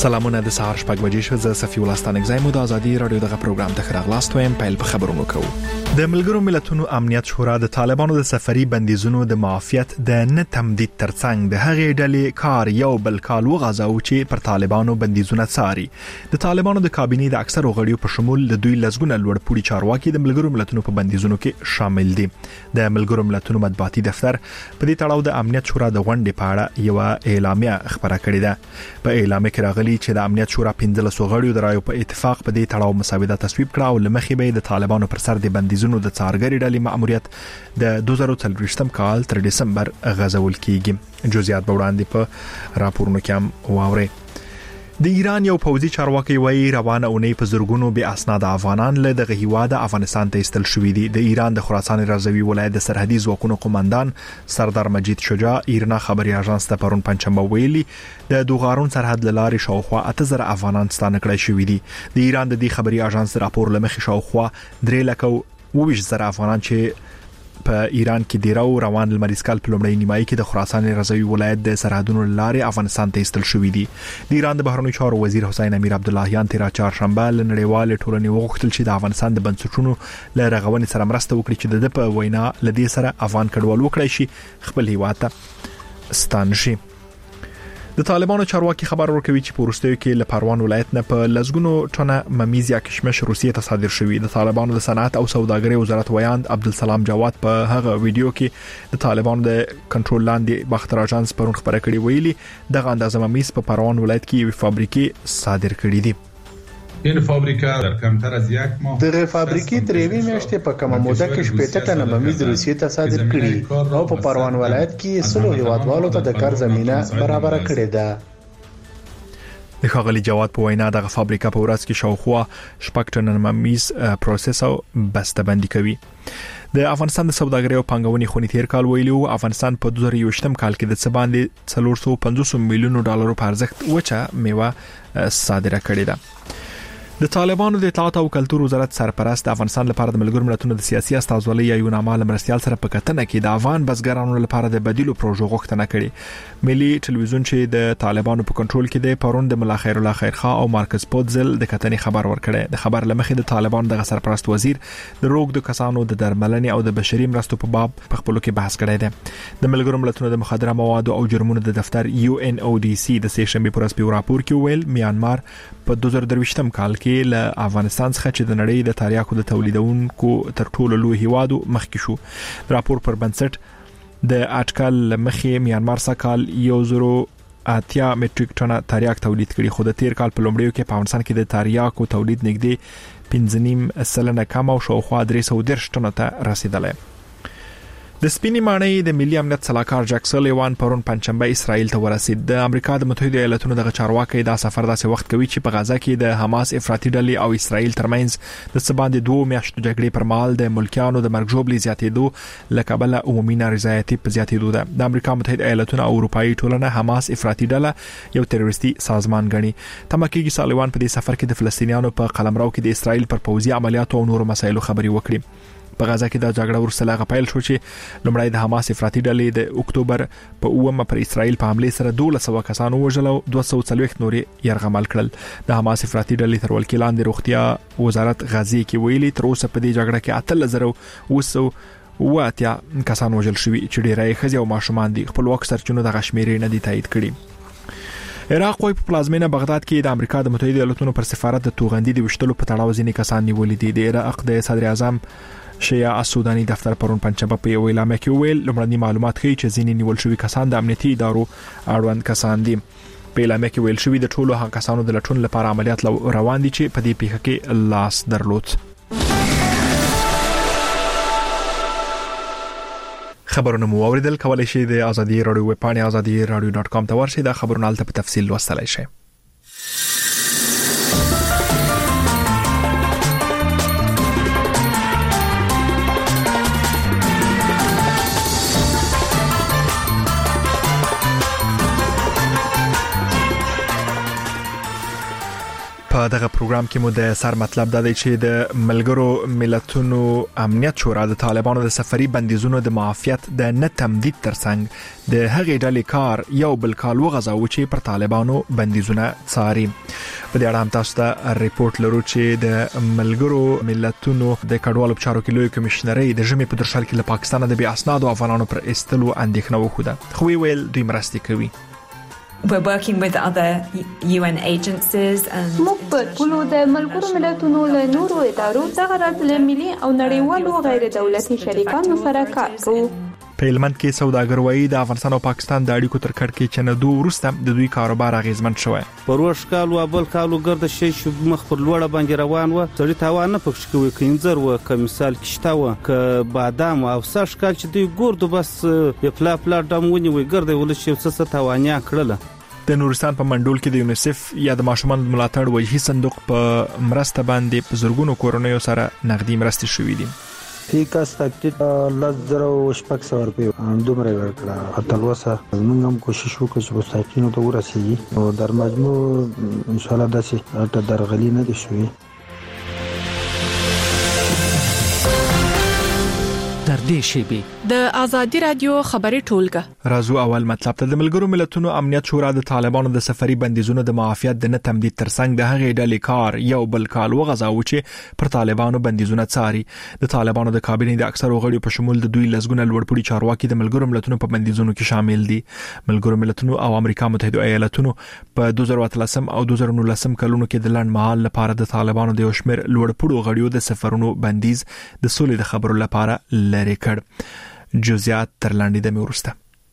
سلامونه د سهار شپږ بجې شو. زه صفي الله ستانک زایم د ازادي رادیو دغه پروګرام ته خراغلاست وایم. پیل په خبرونو کوو. د ملګرو ملتونو امنیت شورا د طالبانو د سفري بندیزونو د معافیت د نه تمدید ترڅنګ د هغې ډلې کار یو بل کال وغځاو چې پر طالبانو بندیزونه څاري. د طالبانو د کابینې د اکثرو غړیو په شمول د دوی لزګونه لوړپوړي چارواکي د ملګرو ملتونو په بندیزونو کې شامل دي. د ملګرو ملتونو مطبوعاتي دفتر په دې تړاو د امنیت شورا د غونډې په اړه یو اعلامیه خبره کړې ده. په اعلامیه کې راغلي چې د امنیت شورا 15 غړیو د رایو په اتفاق په دې تړاو مسودة تصویب کړه او لمخې به د طالبانو پر سر د بندیزونو د څارګري ډلې مأموریت د 2023م کال تر دسمبر غځول کیږي. جزئیات به وړاندې په راپورونو کې هم واوري. د ایران یو پوځي چارواکي وایي روانه اونۍ په زرګونو بې اسناد افغانان له دغه هیواد افغانستان ته ایستل شوي دي. د ایران د خراسان رضوي ولایت د سرحدي ځواکونو قوماندان سردار مجید شجاع ایرنا خبري اژانس ته پرون پنځمبه ویلي د دوغارون سرحد لارې شاوخوا 8000 افغانان ستانه کړی شوي دي. د ایران د دې خبري اژانس راپور لمخې شاوخوا 3,20,000 افغانان چې په ایران کې دیرو روان لمریز کال په لومړۍ نیمایي کې د خراسان رضوي ولایت د سرحدونو لارې افغانستان ته ایستل شوي دي. د ایران د بهرنیو چارو وزیر حسین امیر عبداللهیان تیر چهارشنبه له نړیوال ټولنې وغوښتل چې د افغانستان د بنسټونو له رغونې سره مرسته وکړي چې د په وینا لدې سره افغان کډوال وکړي شي خپل هیواد ته ستانه شي. د طالبانو چارواکي خبر ورکوي چې په وروستیو کې له پروان ولایت نه په لزګونو ټنه ممیز یا کشمش روسیې ته صادر شوی. د طالبانو د صنعت او سوداګرۍ وزارت ویاند عبدالسلام جواد په هغه ویډیو کې د طالبانو د کنټرول لاندې باختر اژانس پرون خبره کړې ویلي دغه اندازه ممیز په پروان ولایت کې یو فابریکې صادر کړې دي. این فابریکه در کمتر از یک ماه دغه فابریکې تر یوې میاشتې په کومه موده کې 70 ټنه ممیز روسیې ته صادر کړي او په پروان ولایت کې سلو هیوادوالو ته د کار زمينه برابر کړې ده. د ښاغلي جواد په وینا دغه فابریکه په ورځ کې شاوخوا 6 ټنه ممیز پروسس او بسته‌بندي کوي. د افغانستان د سوداګرۍ او پانګونې خونې تیر کال ویلو افغانستان په 2023م کال کې د څه باندې 450 میلیون ډالر په ارزښت وچه میوه صادره کړې ده. د طالبانو د اطلاعات او کلتور وزارت سرپرست د افغانستان لپاره د ملګرو ملتونو د سیاسي استازولۍ یو نامه لمرستيال سره په کتنه کې د افغان بزګرانو لپاره د بدیلو پروژو غوښتنه کړې. ملي ټلویزیون چې د طالبانو په کنټرول کې دی پرون د ملا خیر الله خیرخوا او مارکس پوتزل د کتنې خبر ورکړی. د خبر لمخې د طالبانو د سرپرست وزیر د روغ د کسانو د درملنې او د بشري مرستو په باب په خپلو کې بحث کړی دی. د ملګرو ملتونو د مخدره موادو او جرمونو د دفتر UNODC د سه شنبه پر ورځ په راپور کې ویل میانمار په 2023م کال کې له افغانستان څخه چې د نړۍ د تریاکو د تولیدونکو تر ټولو لوی هیوادو مخکې شو. راپور پر بنسټ د اټکل مخې میانمار سکهال 1,080 میټریک ټنه تریاک تولید کړي خو د تیر کال په لومړیو کې په افغانستان کې د تریاکو تولید نږدې 15.5% کم او شاوخوا 310 ټنه ته رسیدلی. د سپینې ماڼۍ د ملي امنیت صلاحکار جک سلیوان پرون پنځمبه اسرائیل ته ورسید. د امریکا د متحده ایالاتونو دغه چارواکي دا سفر داسې وخت کوي چې په غزا کې د حماس افراطي ډلې او اسرائیل ترمنځ د څه باندې 2 میاشتو جګړې پر مهال د ملکیانو د مرګ ژوبلې زیاتېدو له کبله عمومي نارضایتي په زیاتېدو ده. د امریکا متحده ایالاتونو او اروپאי ټولنه حماس افراطي ډله یو تروریستي سازمان ګڼي. تمکیږي سلیوان په دې سفر کې د فلسطینیانو په قلمرو کې د اسرائیل پر پوځي عملیاتو او نورو مسایلو خبري وکړي. په غزا کې د جګړه ورسره لغه پیل شو چې لومړی د حماس افراطي ډلې د اکتوبر په 9 پر اسرائیل په حمله سره 1200 کسان وژل او 240 نور يرغمل کړل. د حماس افراطي ډلې تر ولکې لاندې روغتیا وزارت غزي کې ویلي تر اوسه په دې جګړه کې 8,900 کسان وژل شوي چې ډیری ښځې او ماشومان دي. خپلواک سرچینو د غشمیرې نه دي تایید کړي. عراق په پلازمینه بغداد کې د امریکا د متحده ایالاتونو پر سفارت د توغندي د وشتلو په تړاو ځینې کسان نیولې دي. د عراق د صدر اعظم شیعه السوداني دفتر پرون پنځمبه په یو اعلامیه کې ویل لومړني معلومات ښیي چې ځینې نیول شوي کسان د امنیتي ادارو اړوند کسان دي. په اعلامیه کې ویل شوی د ټولو هغه کسانو د لټون لپاره عملیات روان دي چې په دې پیښه کې لاس درلود. خبرونه مو اوریدل. کولای شئ د ازادي رادیو ویب پاڼه azadiradio.com ته ورشئ. دا خبرونه البته په تفصیل لوستلای شئ. په په دغه پروګرام کې مو د سر مطلب دا دی چې د ملګرو ملتونو امنیت شورا د طالبانو د سفري بندیزونو د معافیت د نه تمدید ترڅنګ د هغې ډلې کار یو بل کال وغځاوه چې پر طالبانو بندیزونه څاري. په دې اړه هم تاسو ته ریپورت لرو چې د ملګرو ملتونو د کډوالو چارو کې لوی کمشنري د ژمي په درشل کې له پاکستان د بې اسنادو افغانانو پر استلو اندېښنه وښوده، خو ویل دوی مرستې کوي. We're working with other UN agencies and موږ په ټولو د ملګرو ملتونو له نورو ادارو څخه راتللو ملي او نړیوالو غیر دولتي شریکانو سره کار کوو. په هلمند کې سوداګر وایي د افغانستان او پاکستان د اړیکو تر کړکېچ چنهدو وروسته د دوی کاروبار اغیزمن شوی. پروش کال او بل کالو ګرد شي چې مخ پر لوړه باندې روان و، سړی تاوان نه پکښ کوي، کینځر و که مثال کشته و که بادام او ساش کال چې دوی ګوردو بس پلا ډمونی وي ګرد ول شي څه توانیا کړله. د نورستان په منډول کې د یونیسف یا د ماشومان ملاتړ وجهي صندوق په مرسته باندې په زرګونو کورنیو سره نغدي مرستې شوې دي. فیکاس تاکتیک لزر او شپږ سو روپیه دومره ورکړه. تلوسه موږ هم کوشش وکړو چې مستحقینو ته ورسیږي او در مجموع ان شاء الله داسې ته درغلي نه دي شوې. در دې شیبي د ازادي رادیو خبري ټولګه راځو اول مطلب ته. د ملګرو ملتونو امنیت شورا د طالبانو د سفري بندیزونو د معافیت د نه تمدید ترڅنګ د هغې ډلې کار یو بل کال وغځاوه چې پر طالبانو بندیزونه څاري. د طالبانو د کابینې د اکثرو غړو په شمول د دوی لسګونه لوړپوړي چارواکي د ملګرو ملتونو په بندیزونو کې شامل دي. ملګرو ملتونو او امریکا متحده ایالاتونو په 2013 او 2019 کلونو کې د لنډ مهال لپاره د طالبانو د یو شمېر لوړپوړو غړو د سفرونو بندیز د سولې د خبرو لپاره لري کړ. جزئیات تر لاندې د میورسته.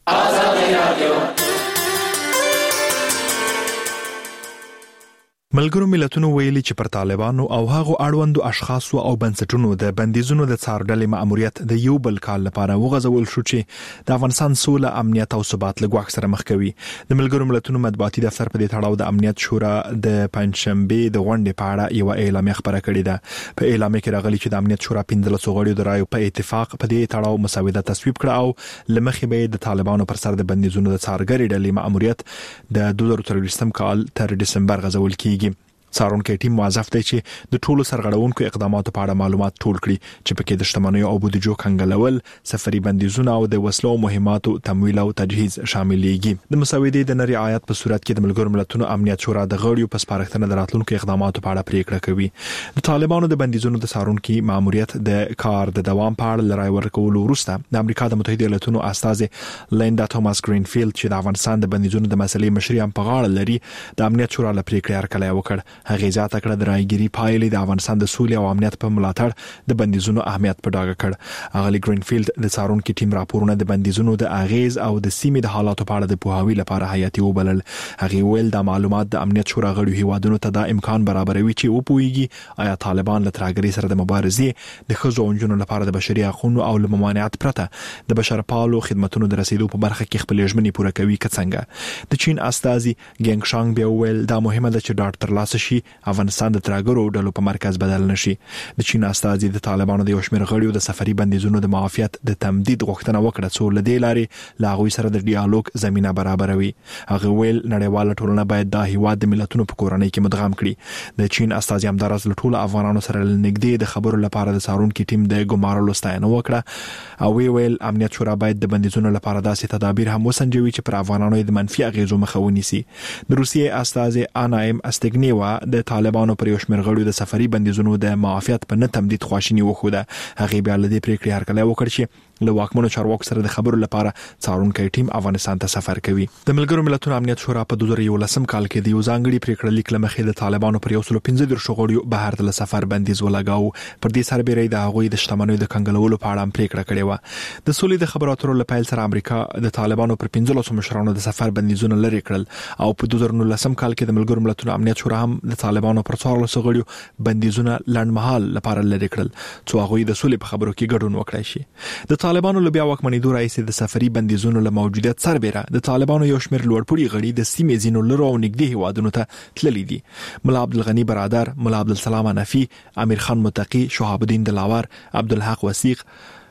ملګرو ملتونو ویلي چې پر طالبانو او هغو اړوندو اشخاصو او بنسټونو د بندیزونو د څارډلې مأموریت د یو بل کال لپاره وغځول شو چې د افغانستان سوله، امنیت او ثبات له ګواښ سره مخ کوي. د ملګرو ملتونو مطبوعاتي دفتر په دې تړاو د امنیت شورا د پنځشنبه د غونډې په اړه یو اعلامیه خبره کړې ده. په اعلامیه کې راغلي چې د امنیت شورا 15 غړو د رایو په اتفاق په دې تړاو مسوده تصویب کړه او لمخې به د طالبانو پر سر د بندیزونو د څارګرې ډلې مأموریت د 2023 کال تر دسمبر غځول کیږي. څارونکو ټیم موظف دی چې د ټولو سرغړونکو اقداماتو په اړه معلومات ټول کړي چې پکې د شتمنیو او بودیجو کنګلول، سفري بندیزونه او د وسلو مهماتو تمویل او تجهیز شاملېږي. د مسودې د رعایت په صورت کې د ملګرو ملتونو امنیت شورا د غړیو په سپارښتنه د راتلونکو اقداماتو په اړه پریکړه کوي. د طالبانو د بندیزونو د څارونکو ماموریت د کار د دوام په اړه لرای ورکول وروسته د امریکا د متحده ایالاتونو استاذ لیندا توماس گرینفیلد چې د افغانستان د بندیزونو د مسلې مشري هم په غاړه لري د امنیت شورا لپاره پریکړه ورکړه وکړه. هغه ځاته کړه د رايګيري پایلې د افغانستان د سولې او امنیت په ملاتړ د بندیزونو اهمیت په ډاګه کړ. اغلی گرینفیلد د څارونکو ټیم راپورونه د بندیزونو د اغیز او د سیمې د حالاتو په اړه د پوهاوی لپاره حیاتي وبلل. هغه ویل د معلومات د امنیت شورا غړو هیوادونو ته د امکان برابروي چې وپويږي آیا طالبان له ترهګرۍ سره د مبارزې د ښځو او نجونو لپاره د بشري حقوقو او ممانعت پرته د بشرپالو خدماتو د رسیدو په برخه کې خپل ژمنې پوره کوي. څنګه د چین استاذي ګینګ شانګ بیا ویل دا مهمه ده چې ډاکټر ترلاسه شي افغانستان د ترهګرو ډلو په مرکز بدل نشي. د چین استاذي د طالبانو د یو شمېر غړو د سفري بندیزونو د معافیت د تمدید غوښتنه وکړه څو لدې لارې لاغوي سره د ډیالوګ زمينه برابروي. هغه ویل نړیواله ټولنه باید د هیواد د ملتونو په کورنۍ کې مدغم کړي. د چین استاذي همدارس له ټولو افغانانو سره لنګدې د خبرو لپاره د څارونکو ټیم د ګمارلو ستاینه وکړه او ویل امنیت شورا باید د بندیزونو لپاره داسې تدابیر هم وسنجوي چې پر افغانانو د منفي اغیزو مخه ونیسي. د روسیې استاذ انایم استګنیوا د طالبانو پر یو شمېر غړو د سفري بندیزونو د معافیت په نه تمدید خواشینی وخوده. هغه بیا لدې پریکړې هرکلی وکړ چې له واکمنو چارواکو سره د خبرو لپاره څارونکو ټیم افغانستان ته سفر کوي. د ملګرو ملتونو امنیت شورا په 2011 کال کې د یو ځانګړي پریکړه لیک لمخې د طالبانو پر 115 غړو بهر ته سفر بندیز ولګاو. پر دې سربېره د هغوی د شتمنیو د کنګلولو په اړه پریکړه کړې و. د سولې د خبرو اترو لپاره سره امریکا د طالبانو پر 15 مشرانو د سفر بندیزونه لري کړل او په 2019 کال کې د ملګرو ملتونو امنیت شورا هم د طالبانو پر 14 غړو بندیزونه لنډمهال لپاره لري کړل چې هغوی د سولې په خبرو کې ګډون وکړي شي. د طالبانو لوبیا واکمنیدو رئیس د سفري بندیزونو له موجودیت سربېره د طالبانو یو شمېر لوړپوړي غړي د سیمې ځینو لرو او نږدې هیوادونو ته تللي دي. ملا عبدالغنی برادر، ملا عبدالسلام حنفي، امیر خان متقی، شهاب الدین دلاور، عبدالحق وثیق،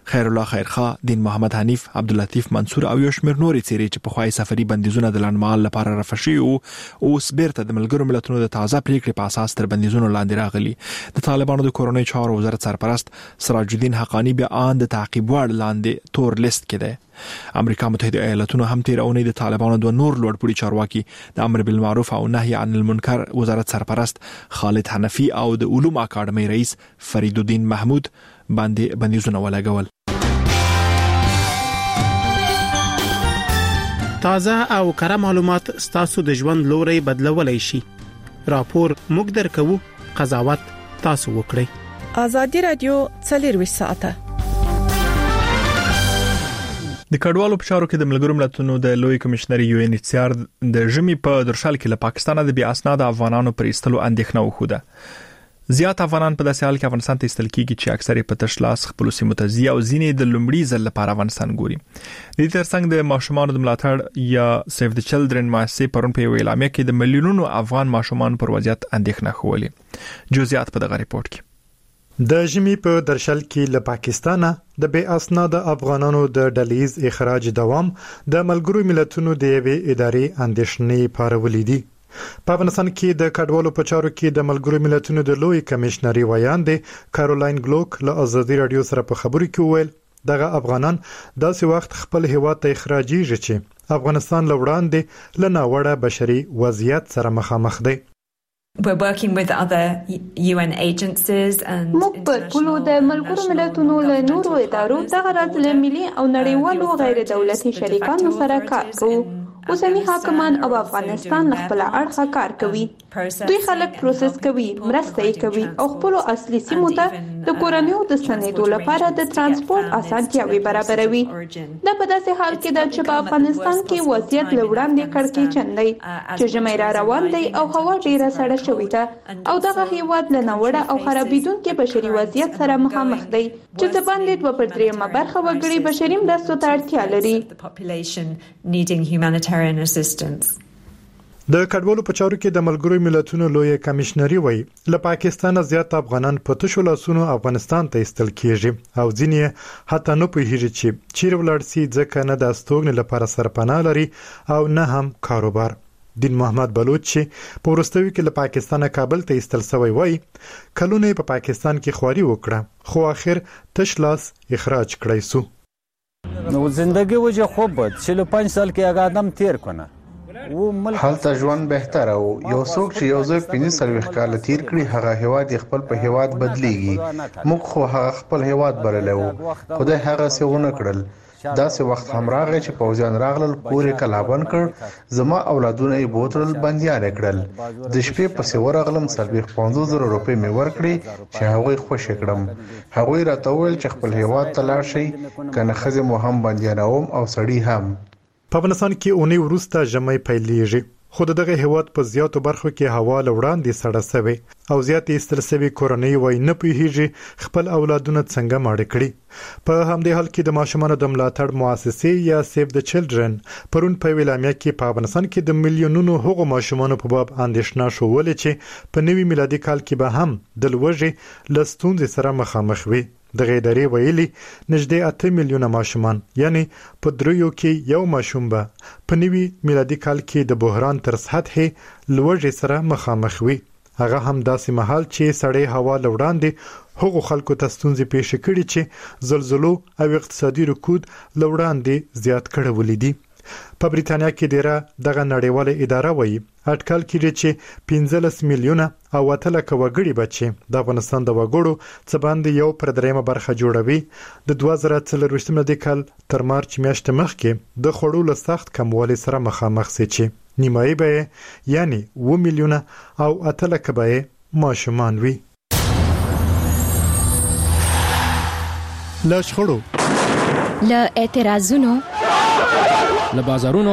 خیر الله خیرخوا، دین محمد حنیف، عبداللطیف منصور او یو شمېر نورې څېرې چې پخوای سفري بندیزونه د لنډمهال لپاره رفع شوي وو اوس بیرته د ملګرو ملتونو د تازه پریکړې په اساس تر بندیزونو لاندې راغلي. د طالبانو د کورنۍ چارو وزارت سرپرست سراج الدین حقانی بیا ان د تعقیب وړ لاندې تور لیست کې ده. امریکا متحده ایالاتونو هم تیر اونۍ د طالبانو د نور لوړپوړي چارواکي د امر بالمعروف او نهي عن المنکر وزارت سرپرست خالد حنفي او د علوم اکاډمۍ رئیس فرید الدین محمود باندې بندیزونه ولګول. تازه او کره معلومات ستاسو د ژوند لوري بدلولای شي. راپور موږ درکو، قضاوت تاسو وکړئ. ازادي رادیو 24 ساعته. د کډوالو په چارو کې د ملګرو ملتونو د لوی کمشنر یو ان ایچ آر د ژمي په درشل کې له پاکستان د بیا اسناد افغانانو پر ایستلو اندېښنه وخوده. زیات افغانان په داسې حال کې افغانستان ته ایستل کیږي چې اکثره په تشلاس خپل سیمو ته ځي او ځینې د لومړي ځل لپاره افغانستان ګوري. د دې ترڅنګ د ماشومانو د ملاتړ یا سیف د چلډرن مؤسسې پرون په اعلامیه کې د ملیونونو افغان ماشومان پر وضعیت اندېښنه خوله. جزئیات په دغه ریپورت کې. د ژمي په درشل کې له پاکستانه د بې اسناد افغانانو د ډلیز اخراج دوام د ملګرو ملتونو د یوې ادارې اندېښنې پارولې دي. په افغانستان کې د کډوالو په چارو کې د ملګرو ملتونو د لوی کمشنري ویاندې کارولاین ګلوک له ازادي رادیو سره په خبرو کې وویل دغه افغانان داسې وخت خپل هیواد ته اخراجيږي چې افغانستان لوړاندې له ناوړه بشري وضعیت سره مخامخ دی. We're working with other UN agencies and موږ په ټولو د ملګرو ملتونو له نورو ادارو دغه راز له ملي او نړیوالو غیر دولتي شریکانو سره کار کوو. اوسنی حاکمان او افغانستان خپل اړخه کار کوي. دوی خلک پروسس کوي، مرسته کوي او خپل اصلي سیمو ته د کورنیو د سندو لپاره د ترانسپورت اسانتیاوي برابروي. دا په داسې حال کې ده چې په افغانستان کې وضعیت لوړاندې کړکېچن دی چې ژمی را روان دی او هوا ډیره سړه شوې ده او دغه هیواد له ناوړه او خرابېدونکو بشري وضعیت سره مخامخ دی چې د باندې 2/3 برخه وګړي بشري مرستو ته اړتیا لري. د کډوالو په چارو کې د ملګرو ملتونو لوی کمشنري وایي له پاکستان زیات افغانان په تشو لاسونو افغانستان ته ایستل کیږي او ځینې حتی نه پوهیږي چې چیرې ولاړ سي ځکه نه د استوګنې لپاره سرپناه لري او نه هم کاروبار. دین محمد بلوچ چې په ورستوي کې له پاکستان کابل ته ایستل شوی وایي کلونه په پاکستان کې خواري وکړه خو اخر تش لاس اخراج کړی سو. نو زندگی وجه خوب بود 45 سال کې هغه آدم تیر کنه حالت ژوند بهتر او یو څوک چې یو ځای 45 کال تیر کړي هغه هیواد خپل په هیواد بدلیږي. موږ خو هغه خپل هیواد بللو خدای هغه څونه کړل. داسې وخت هم راغی چې پوځیان راغلل کورې کلابن کړ زما اولادونه یې بوتل بنديان کړل. د شپې پسې ورغلم 50,000 روپۍ مې ورکړي چې هغه خوشی کړم. هغه راته وویل چې خپل هیواد ته لاړ شي کنه خزه مو هم بنديانوم او سړی هم. په افغانستان کې اونۍ وروسته ژمي پیلېږي خو دغه هیواد په زیاتو برخو کې هوا لوړاندې سړه سوي او زیاتې ایستل سوي کورنۍ وای نه پیږي خپل اولادونه څنګه ماړه کړي. په همدې حال کې د ماشومانو د ملاتړ مؤسسې یا سیف د چلډرن پرون په اعلامیه کې په افغانستان کې د میلیونونو هغو ماشومانو په باب اندېښنه شوولې چې په نوي میلادي کال کې به هم د لوږې له ستونزې سره مخامخ وي. دغه ادارې ویلي نږدې 8 میلیونه ماشومان یعنی په دریو کې یو ماشوم به په نوي میلادي کال کې د بحران تر سطح لوږې سره مخامخ وي. هغه هم داسې مهال چې سړې هوا لوړاندې هغو خلکو ته ستونزې پیښ کړي چې زلزلو او اقتصادي رکود لوړاندې زیات کړولې دي. په بریتانیا کې ډیره دغه نړیواله اداره وایي اټکل کړي چې 15 میلیونه او 8 لک وګړي بچي د افغانستان د وګړو څخه باندې 1/3 برخه جوړوي. د 2024 ملي کال تر مارچ میاشتې مخکې د خړو له سخت کموالي سره مخامخ سي چې نیمایي به یعنی 2 میلیونه او 8 لک به ماشومان وي. لا شخړو لا اعتراضونو له بازارونو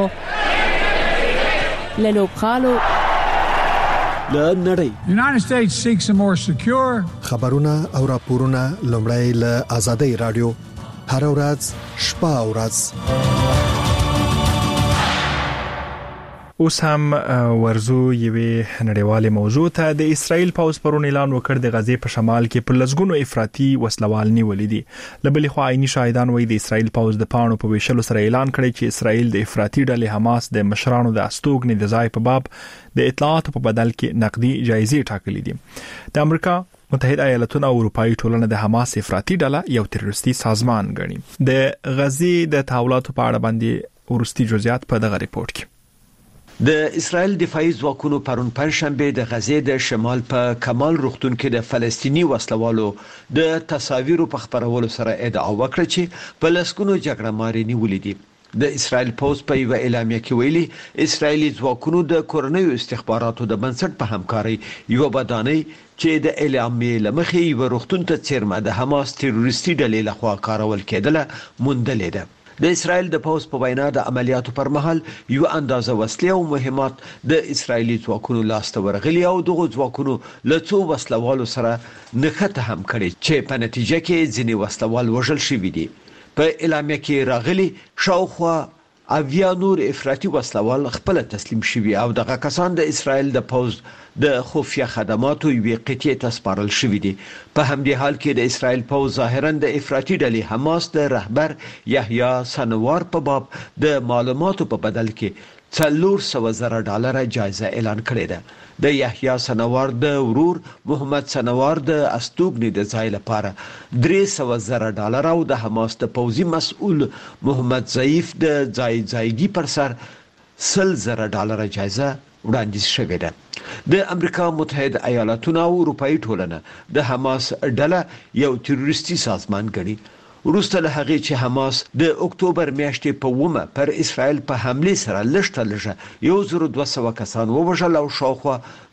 له لوبخالو له نړۍ United States seeks a more secure خبرونه او راپورونه لومړی له آزادۍ رادیو هر ورځ شپه او ورځ اوس هم ورزو یوې نړیواله موضوع ته. د اسرایل پوز پرون اعلان وکړ د غزې په شمال کې په لزګونو افراطي وسلوال نیولې دي. لبلې خو عیني شاهدان وایي د اسرایل پوز د پاڼو په ویشلو سره اعلان کړی چې اسرایل د افراطي ډلې حماس د مشرانو د استوګنې د ځای په باب د اطلاعاتو په بدل کې نقدي جایزې ټاکلې دي. د امریکا متحده ایالاتونو او اروپאי ټولنه د حماس افراطي ډله یو تروریستي سازمان ګڼي. د غزې د تحولاتو په اړه باندې ورستي جزئیات په دغه ریپورت کې. د اسرائیل دفاعي ځواکونو پرون پنځشنبه د غزې د شمال په کمال روغتون کې د فلسطینی وسلوالو د تصاویرو په خبرولو سره ادعا وکړه چې په لسګونو جګړه ماري نیولې دي. د اسرائیل پوز په یو اعلامیه کې ویلي اسرائیلي ځواکونو د کورنیو استخباراتو د بنسټ په همکاري یو بدانۍ چې د اعلامیې لمخې یو روغتون ته چیرمه د حماس تروریستي ډلې لخوا کارول کېدله موندلې ده. د اسرائیل د پوز په وینا د عملیاتو پر مهال یو اندازه وسلې او مهمات د اسرائیلي ځواکونو لاسته ورغلي او دغه ځواکونو له څو وسلوالو سره نښته هم کړي چې په نتیجه کې ځینې وسلوال وژل شوي دي. په اعلامیه کې راغلي شاوخوا اویا نور افراطي وسلوال خپل تسلیم شوي او دغه کسان د اسرائیل د پوز د خفیه خدماتو یوې قطعې ته سپارل شوي دي. په همدې حال کې د اسرائیل پوز ظاهرا د افراطي ډلې حماس د رهبر یحیی سنوار په باب د معلوماتو په بدل کې $400,000 جایزه اعلان کړې ده. د یحیی سنوار د ورور محمد سنوار د استوګنې د ځای لپاره $300,000 او د حماس د پوزي مسؤل محمد ضعیف د ځایګي پر سر $100,000 جایزه وړاندیز شوې ده. د امریکا متحده ایالاتونو او اروپאי ټولنه د حماس ډله یو تروریستي سازمان ګڼي. وروسته له هغې چې حماس د اکتوبر میاشتې په 1 پر اسرائیل په حمله سره لږه 1200 کسان ووژل او شاوخوا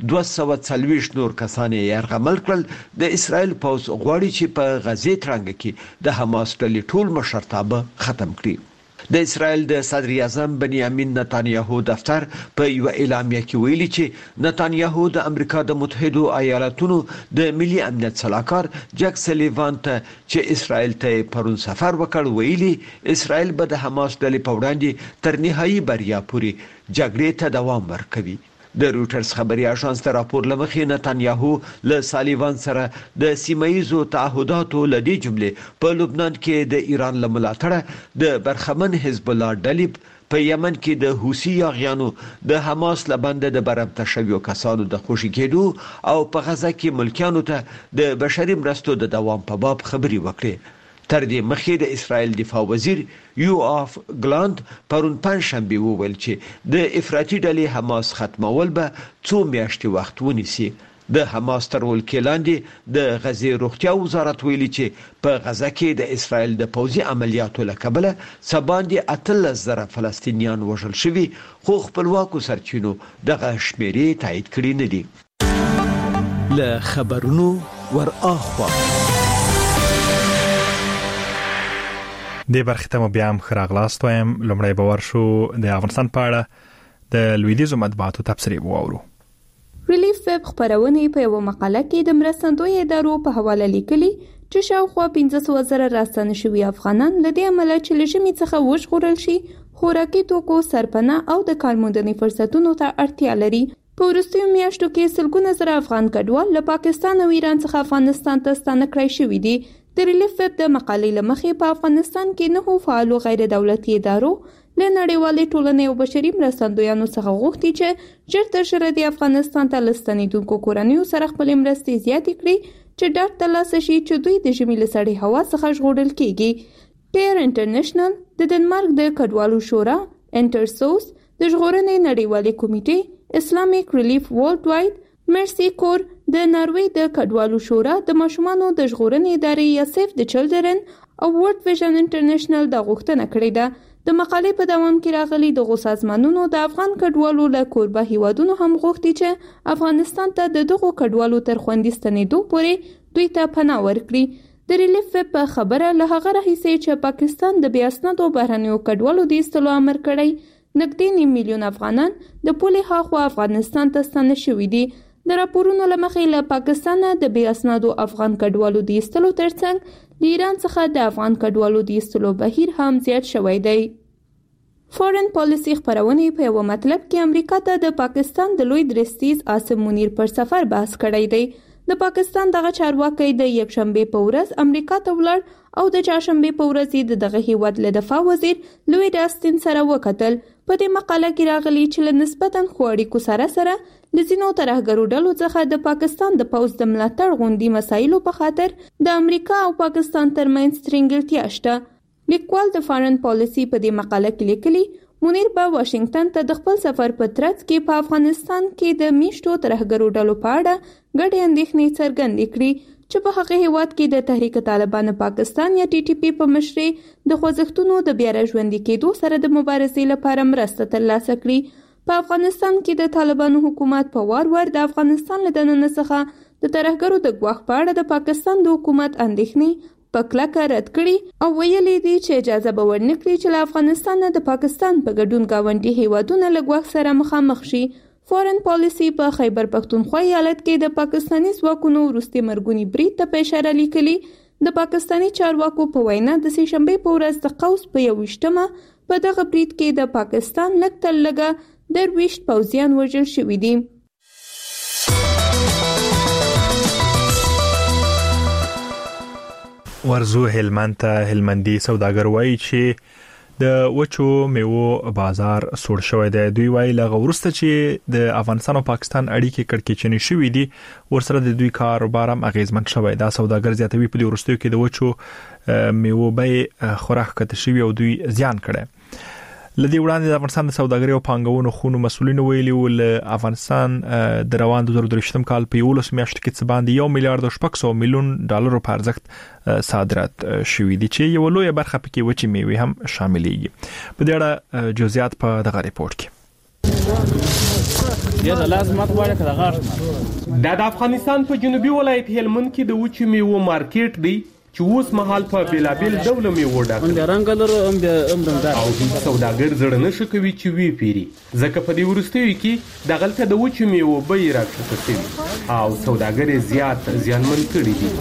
240 نور کسان یې یرغمل کړل. د اسرائیل پوز غواړي چې په غزې ترانګ کې د حماس ډلې ټول مشرتابه ختم کړي. د اسرائیل د صدر اعظم بنیامین نتانیاهو دفتر په یو اعلامیه کې ویلي چې نتانیاهو د امریکا د متحده ایالاتونو د ملي امنیت صلاحکار جک سلیوان ته چې اسرائیل ته پرون سفر وکړ ویلي اسرائیل به د حماس ډلې په وړاندې تر نهایي بریا پورې جګړې ته دوام ورکوي. د رويټرز خبري اژانس ته راپور لمخې نتانیاهو له سالیوان سره د سیمایزو تعهداتو لدی جمله په لبنان کې د ایران له ملاتړه د برخمن حزب الله ډلې په یمن کې د حوثي یاغیانو د حماس لبند د برمته شویو کسانو د خوشي کېدو او په غزه کې ملکیانو ته د بشري مرستو د دوام په باب خبري وکړي. تر دې مخکې د اسرائیل دفاع وزیر یوآف ګلاند پرون پنځشنبه وویل چې د افراطي ډلې حماس ختمول به څو میاشتې وخت ونیسي. د حماس تر ولکې لاندې د غزې روغتیا وزارت ویلي چې په غزه کې د اسرائیل د پوځي عملیاتو له کبله سباندې 13,000 فلسطینیان وژل شوي خو خپلواکو سرچینو دغه شمیرې تایید کړي نه دي. له خبرونو ور اخوا د برخه ته بیا هم خراغلاست وایم. لومړی باور شو د افغانستان په اړه د لویدیزو مطبوعاتو تبصرې وورو. ریلیف ویب خبرونه په یو مقاله کې د مرستندوی ادارو په حواله لیکلي چې شاوخوا 15,000 راستنه شوي افغانان لدې عمله چې لژمي څخه وژغورل شي خوراکي توکو سرپناه او د کارموندنې فرصتونو ته اړتیا لري. په وروستیو میاشتو کې سلګونه زره افغان کډوال له پاکستان او ایران څخه افغانستان ته ستانه کړای شوي دي. د ریلیف ویب د مقالې لمخې په افغانستان کې 9 فعالو غیر دولتي ادارو له نړیوالې ټولنې او بشري مرستندویانو څخه غوښتي چې ژر تر ژره د افغانستان ته لستنیدونکو کورنیو سره خپلې مرستې زیاتې کړي چې ډاډ ترلاسه شي چې دوی د ژمي له سړې هوا څخه ژغورل کیږي. ټیر انټرنیشنل، د ډنمارک د کډوالو شورا، انټرسوس، د ژغورنې نړیوالې کمیټې، اسلامیک ریلیف ورلډ وایډ، مرسی کور، د ناروې د کډوالو شورا، د ماشومانو د ژغورنې ادارې یا سیف د چلډرن او ورلد ویژن انټرنیشنل دا غوښتنه کړې ده. د مقالې په دوام کې راغلي دغو سازمانونو د افغان کډوالو له کوربه هیوادونو هم غوښتي چې افغانستان ته د دغو کډوالو تر خوندي ستنېدو پورې دوی ته پناه ورکړي. د ریلیف ویب په خبره له هغه راهیسې چې پاکستان د بې اسنادو بهرنیو کډوالو د ایستلو امر کړی نږدې 9 میلیون افغانان د پولې هاخوا افغانستان ته ستانه شوي دي. د راپورونو له مخې له پاکستان د بې اسنادو افغان کډوالو د ایستلو ترڅنګ د ایران څخه د افغان کډوالو د ایستلو بهیر هم زیات شوی دی. فورن پالیسی خبرونه په یو مطلب کې امریکا ته د پاکستان د لوی درستیز عاصم منیر پر سفر بحث کړی دی. د پاکستان دغه چارواکي د یکشنبه په ورځ امریکا ته ولاړ او د چهارشنبه په ورځ دغه هیواد له دفاع وزیر لوید آستین سره وکتل. په دې مقاله کې راغلي چې له نسبتاً ښو اړیکو سره لزینو ترهګرو ډلو څخه د پاکستان د پوځ د ملاتړ غونډې مسایلو په خاطر د امریکا او پاکستان ترمنځ ترنګلتیا شته. لیکوال د فارن پالیسی په دې مقاله کې لیکلي منیر به واشنگټن ته د خپل سفر په ترڅ کې په افغانستان کې د میشتو ترهګرو ډلو په اړه ګډې اندېښنې څرګندې کړې چې په هغه هیواد کې د تحریک طالبان پاکستان یا TTP په مشرۍ د خوځښتونو د بیا راژوندي کېدو سره د مبارزې لپاره مرسته ترلاسه کړي. په افغانستان کې د طالبانو حکومت په وار د افغانستان له دننه څخه د ترهګرو د ګواښ په اړه د پاکستان د حکومت اندېښنې په کلکه رد کړي او ویلي دي چې اجازه به ورنکړي چې له افغانستان د پاکستان په ګډون ګاونډي هیوادونه له ګواښ سره مخامخ شي. فورن پالیسی په خیبر پښتونخوا ایالت کې د پاکستاني ځواکونو وروستي مرګونی برید ته په اشاره لیکلي. د پاکستاني چارواکو په وینا د سې شنبې په ورځ د قوس په 21مه په دغه برید کې د پاکستان لږ تر لږه 20 پوځیان وژل شوي دي. ورزو هلمند ته هلمندي سوداګر وایي چې د وچو میوو بازار سوړ شوی دی. دوی وایي لغه ورسته چې د افغانستان او پاکستان اړیکې کړکېچنې شوې دي ورسره د دوی کاروبار هم اغیزمن شوی. دا سوداګر زیاتوي په دې ورستیو کې د وچو میوو به خوراک کته شوی او دوی زیان کړي. لدی وړاندې د افغانستان د سوداګرۍ او پانګونو خونو مسولینو ویلي ول افغانستان د روان 2023م کال په 11 میاشتو کې څه باندې 1 میلیارډ او 500 میلیون ډالر په ارزښت صادرات شوي دي چې یو لوی برخه پکې وچې میوې هم شاملېږي. په دې اړه جزئیات په دغه ریپورت کې. یا د لازمات وړه کړه غاښ د افغانستان په جنوبي ولایت هلمند کې د وچې میوو مارکیټ دی چې اوس مهال په بیلابل ډول میوو ډک هم د رنګ لرو هم د امرندار او د سوداګر زړه نشه کوي چې وی پیری ځکه په دې ورستیو کې د غلطه د وچې میوو به راکښته شي او سوداګر زیات زیانمن کړي دي.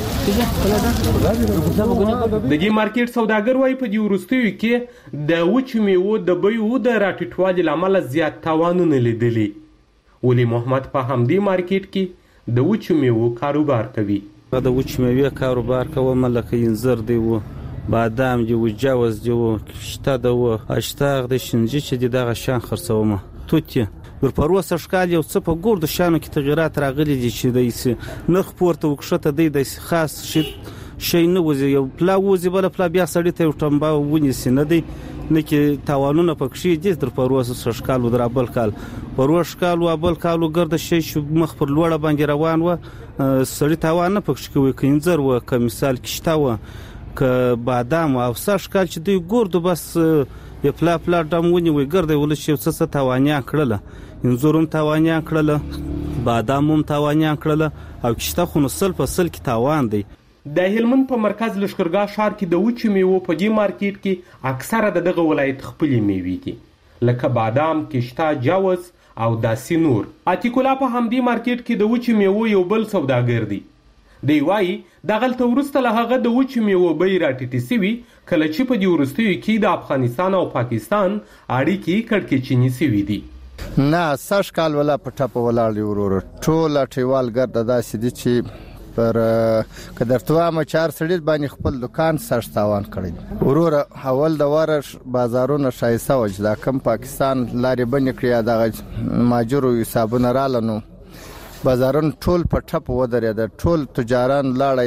د دې مارکیټ سوداګر وايي په دې ورستیو کې د وچې میوو د بیو د راټیټوالي لامل زیات تاوانونه لیدلي. ولی محمد په همدې مارکیټ کې د وچې میوو کاروبار کوي. د وچې میوې کاروبار کوم لکه انځر دی و بادام دی و جوز دی و شته د و اشتاق د شنجي چې دغه شان خرڅوم توتي ور پروسه ښکال یو څه په ګور د شانو کې تغیرات راغلي دي چې د نرخ پورته وکښته دی د خاص شي نه وځي یو پلا وځي بل پلا بیا سړی ته ټمبا ونیسي نه دی نه کې تاوانونه پکښې دي در پروسه ښکال و در بل کال پروسه ښکال و بل کال ګرد شي مخ پر لوړه باندې روان و سړی تاوان نه پکښ کوي کینځر و که مثال کشتا و که بادام او ساش کال چې دوی ګوردو بس یو پلا ډمونی وي ګرځي ول شي څه تاوانیا کړل انځورم تاوانیا کړل بادام هم تاوانیا کړل او کشتا خو نو سل په سل کې تاوان دی. د هلمند په مرکز لشکرګاه ښار کې د وچې میوو په دې مارکیټ کې اکثره دغه ولایت خپلې میوې دي لکه بادام کشتا جوز او داسې نور. عتیق الله په همدې مارکیټ کې د وچې میوو یو بل سوداګر دی. دی وایي دغلته وروسته له هغه د وچې میوو بیې راټیټې سوي کله چې په دې وروستیو کې د افغانستان او پاکستان اړیکې کړکېچنې سوي دي. نه سږ کال ولا په ټپه ولاړ دی وروره ټول ټیوال ګرد داسې دي چې پر کدرتوا مچار سړی باندې خپل دکان سر تاوان کړی وروره اول د واره بازارونه شایسته وج دا کم پاکستان لارې بنې کړی دا ماجرو حسابونه رالنو بازارون ټول په ټپ ودرېد ټول تجاران لاړه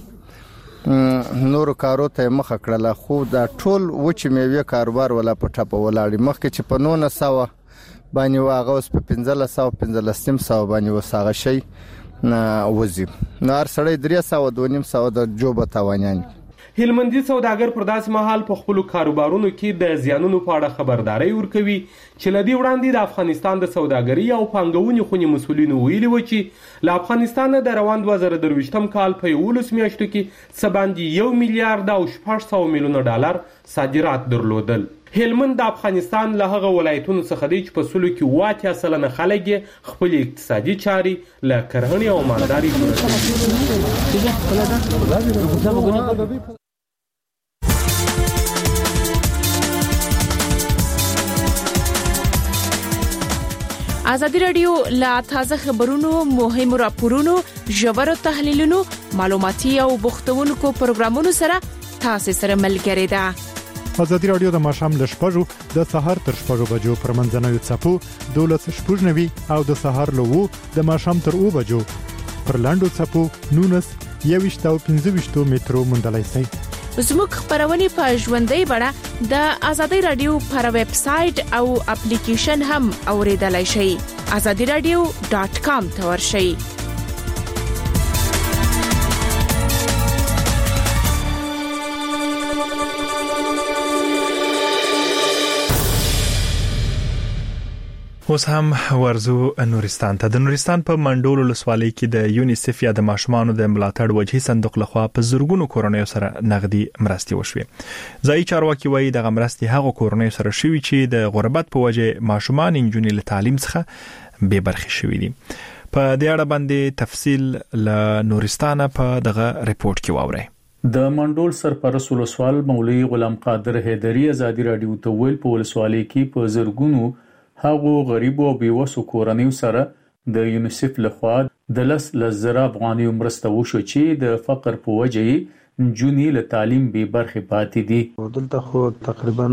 یا نور کارو ته مخ کړل خو دا ټول وچې میوې کاروبار ولا په ټپ ولاړی مخکې چې په 900 باندې واغه اوس په 1500 باندې وساغه شي نه وزي نار سړی 300 د جوبه تاوانیان. هلمندي سوداګر پر داس مهال په خپل کاروبارونو کې د زیانونو په اړه خبرداري ورکوي چې لدی وړاندې د افغانستان د سوداګرۍ او پانګونې خونې مسولینو ویلي و چې له افغانستان د روان 2023م کال په 11 میاشتو کې څه باندې 1 میلیارډ او 600 میلیون ډالر صادرات درلودل. هلمند د افغانستان له هغه ولایتونو څخه دی چې په سلو کې 80% خلک خپل اقتصادي چاري له کرهڼې او مالدارۍ ازادي رادیو لا تازه خبرونو مهم راپورونو ژور تحلیلونو معلوماتي او بوختونکو پروګرامونو سره تاسو سره ملګری ده. ازادي رادیو د ماشام ل شپږو د سهار تر شپږو بجو پر منځنوي چپو 12:00 او د سهار له 2 د ماشام تر 2 بجو پر لاندو چپو 19 او 15 مترو مندلای سي. زموږ خبرونه په ژوندۍ بڼه د ازادي رادیو پر ویب سټ او اپلیکیشن هم اوریدلای شئ. azadiradio.com ته ورشئ. اوس هم ورزو نورستان ته. د نورستان په منډول ولسوالۍ کې د یونیسف یا د ماشومانو د ملاتړ وجهي صندوق لخوا په زرګونو کورنیو سره نغدي مرستې وشوې. ځای چارواکي وایي د مرستې هغه کورنیو سره شوي چې د غربت په وجه ماشومان انجونې له تعلیم څخه بې برخې شوي دي. په دې اړه باندې تفصیل له نورستان په دغه ریپورت کې واورئ. د منډول سرپرست ولسوال مولوی غلام قادر حیدری ازادي رادیو ته ویل په ولسوالۍ کې په زرګونو هغه غریب او بیوسو کورنیو سره د یونیسف لخوا د 10,000 افغاني مرسته وشو چې د فقر په وجه جونی له تعلیم به برخه پاتې دي. دلته خو تقریبا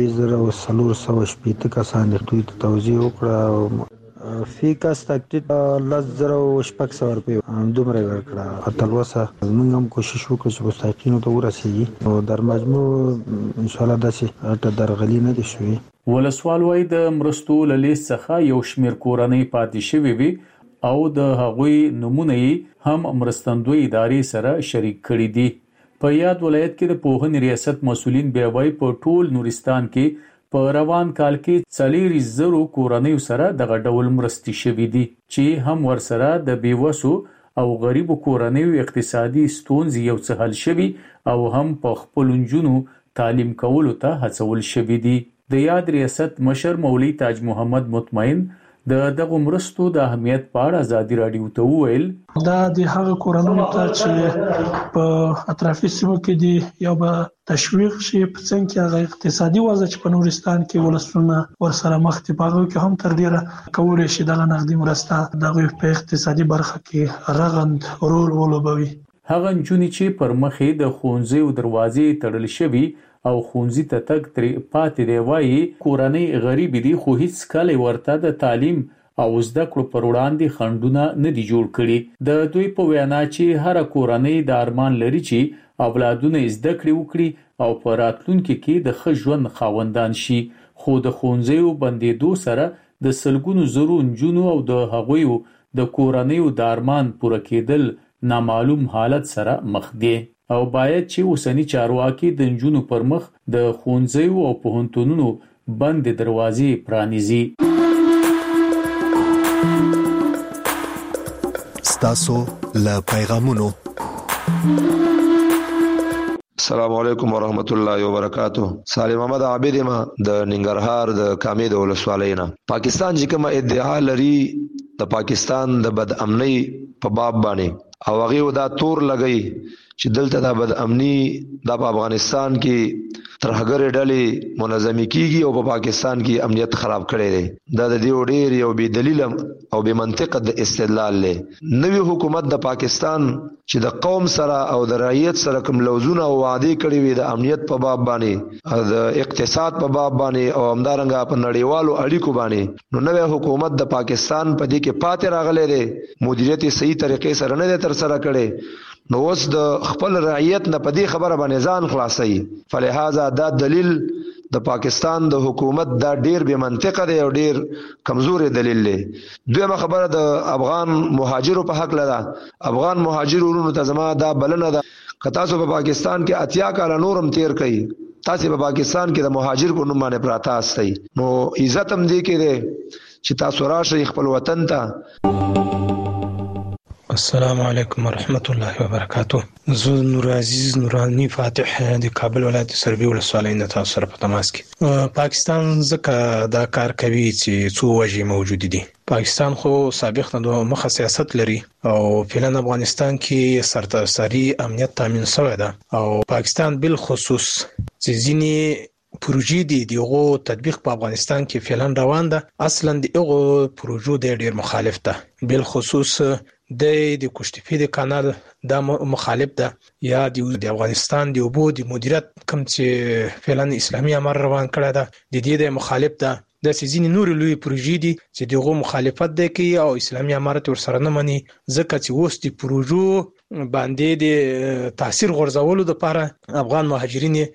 3,400 کسان د دوی توزیع وکړه. فی کس تقریبا 10,600 روپۍ دومره ورکړه. اتلوسه موږ هم کوشش وکړو چې مستحقینو ته ورسیږي او در مجموع ان شاء الله داسې درغلي نه دي شوې. ولسوال وای د مرستو لیست څخه یو شمیر کورنۍ پاتې شوی وي او د هغوی نمونه هم مرستندوی ادارې سره شریک کړي دي. په یاد ولایت کې د پوهنې ریاست مسولین بیا وای په ټول نورستان کې په روان کال کې 4,000 کورنۍ سره دغه ډول مرستې شوي دي چې هم ورسره د بیوسو او غریب کورنۍ اقتصادي ستونزې یو څه حل شوي او هم په خپل جنونو تعلیم کولو ته هڅول شوي دي. د یاد ریاست مشر مولوی تاج محمد مطمئن د دغه مرستو د اهمیت په اړه ازادي رادیو ته وویل. دا د هغه کورنیو ته چې په اطرافي سیمو کې دي یو به تشویق شي په څنګه کې هغه اقتصادي وضع چې په نورستان کې ولسونه ورسره مخ دي په هغه کې هم تر ډیره کولای شي دغه نقدي مرسته دغه په اقتصادي برخه کې رغند رول ولوبوي. هغه جونی چې پر مخې د خونځې او دروازې تړل شوی او خونځي ته تک تر پاتې دی وایي کورنۍ غریب دي خو هیڅ کله ورته د تعلیم او زده کړو پر وړاندې خنډونه نه دي جوړ کړي. د دوی په وینا چې هر کورنۍ د ارمان لري چې اولادونه زده کړي وکړي او په راتلونکي کې د ښه ژوند خاوندان شي، خو د خونځیو بندیدو سره د سلګونو زرو نجونو او د هغوی د کورنۍ د ارمان پوره کېدل نامعلوم حالت سره مخ دي او باید چې اوسنی چارواکي د نجونو پر مخ د خونځیو او پوهنتونونو بند دروازې پرانیزي. ستاسو له پیغامونو. السلام علیکم ورحمت الله وبرکاتہ. سالم احمد عابد ما د ننګرهار د کامې د ولسوالۍ نه. پاکستان چې کوم ادعا لري د پاکستان د بد امنۍ په باب باندې او هغه دا تور لګي چې دلته د بد امني د افغانستان کې ترهګر ډلې منظمي کیږي او په پاکستان کې امنیت خراب کړي دي. دا د دې ډېر یو بې دلیل او بې منطق د استدلال له نوې حکومت د پاکستان چې د قوم سره او د رعیت سره کوم لوزونه او وعده کړي وي د امنیت په باب باندې د اقتصاد په باب باندې او همدارنګه په نړیوالو اړیکو باندې، نو نوې حکومت د پاکستان په دې کې پاتې راغلي دي، مدیریت صحیح طریقې سره نه تر سره کړي، نو اوس د خپل رعیت نه په دې خبره باندې ځان خلاصي. فلهذا دا دلیل د پاکستان د حکومت دا ډیر بے منطقه دی او ډیر کمزوري دلیل دی. دویمه خبره د افغان مهاجرو په حق لده. افغان مهاجرونو ته زما دا بلنه ده که تاسو په پاکستان کې 80 کال نورم تیر کړئ، تاسو په پاکستان کې د مهاجر په نوم باندې پراته استئ، نو عزت هم دی کې دی چې تاسو راشئ خپل وطن ته. السلام علیکم ورحمت الله وبرکاتہ. زه نور عزیز نورانی فاتح د کابل ولایت سربي ولسوالۍ نه تاسو سره په تماس کې. پاکستان ځکه دا کار کوي چې څو وجې موجود دي. پاکستان خو سابق نه مخه سیاست لري او فعلا افغانستان کې سرتاسري امنیت تامین شوی ده او پاکستان بل خصوص چې ځینی پروژې دي دغه تطبیق په افغانستان کې فعلا روان ده. اصلا دغه پروژو د ډیر مخالف ده، بل خصوص د کشتفی د کانال د مخالف ده یا د افغانستان د اوبو د مدیریت کوم چې فعلا اسلامي امر روان کړی ده د دې د مخالف ده. د سيزين نور لوی پروژې دي چې دغه مخالفت ده کوي او اسلامي امارت ورسره نه مني، ځکه چې اوس د پروژو باندې د تاثیر غورځولو لپاره افغان مهاجرین